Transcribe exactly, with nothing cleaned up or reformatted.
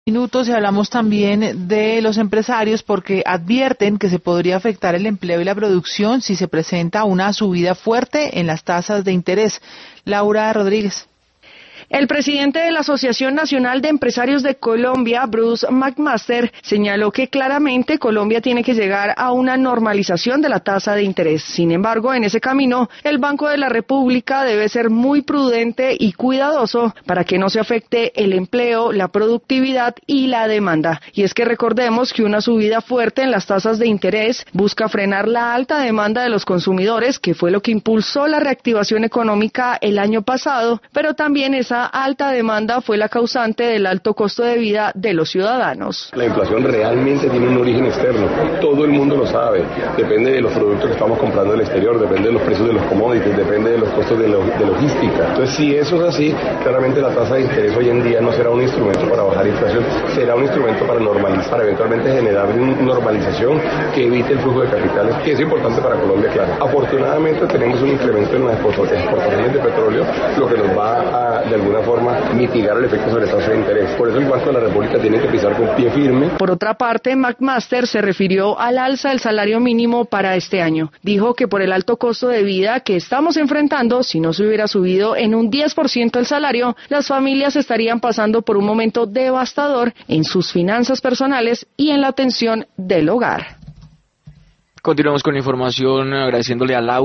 Minutos y hablamos también de los empresarios porque advierten que se podría afectar el empleo y la producción si se presenta una subida fuerte en las tasas de interés. Laura Rodríguez. El presidente de la Asociación Nacional de Empresarios de Colombia, Bruce McMaster, señaló que claramente Colombia tiene que llegar a una normalización de la tasa de interés. Sin embargo, en ese camino, el Banco de la República debe ser muy prudente y cuidadoso para que no se afecte el empleo, la productividad y la demanda. Y es que recordemos que una subida fuerte en las tasas de interés busca frenar la alta demanda de los consumidores, que fue lo que impulsó la reactivación económica el año pasado, pero también esa alta demanda fue la causante del alto costo de vida de los ciudadanos. La inflación realmente tiene un origen externo, todo el mundo lo sabe, depende de los productos que estamos comprando del exterior, depende de los precios de los commodities, depende de los costos de, lo, de logística. Entonces, si eso es así, claramente la tasa de interés hoy en día no será un instrumento para bajar inflación, será un instrumento para normalizar, para eventualmente generar una normalización que evite el flujo de capitales, que es importante para Colombia, claro. Afortunadamente tenemos un incremento en las exportaciones de petróleo, lo que nos va a, de alguna forma, mitigar el efecto sobre la tasa de interés. Por eso el Banco de la República tiene que pisar con pie firme. Por otra parte, McMaster se refirió al alza del salario mínimo para este año. Dijo que por el alto costo de vida que estamos enfrentando, si no se hubiera subido en un diez por ciento el salario, las familias estarían pasando por un momento devastador en sus finanzas personales y en la atención del hogar. Continuamos con la información agradeciéndole a Laura.